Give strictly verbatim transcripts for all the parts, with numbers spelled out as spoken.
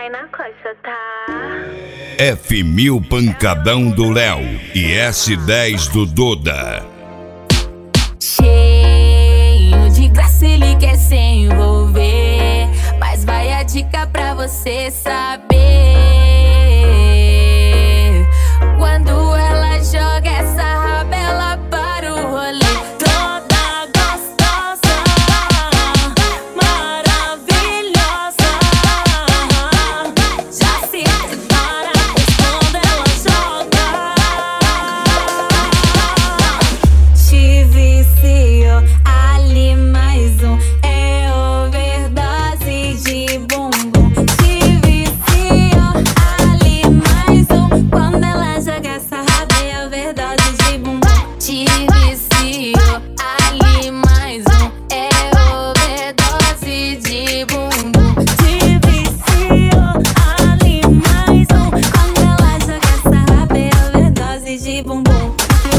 vai na coxa, tá? F mil pancadão do Léo e S dez do Duda. Cheio de graça, ele quer se envolver, mas vai a dica pra você saber. Quando ela joga essa rabela para o rolê, toda gostosa, maravilhosa, já se prepara quando ela joga. Te vicio, ali mais um, é overdose de bumbum. Te vicio, ali mais um, quando ela joga essa raba é overdose de bumbum. Te vicio, ali mais um, é overdose de bumbum. Te vicio, ali mais um, quando ela joga essa raba é overdose de bumbum.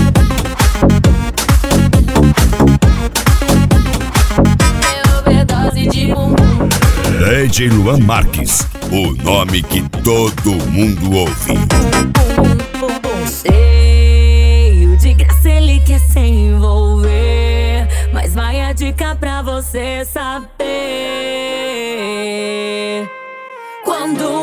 É overdose de bumbum. D J Luan Marques, o nome que todo mundo ouve. Bum, bum, cheio de graça, ele quer se envolver, mas vai a dica pra você saber. Quando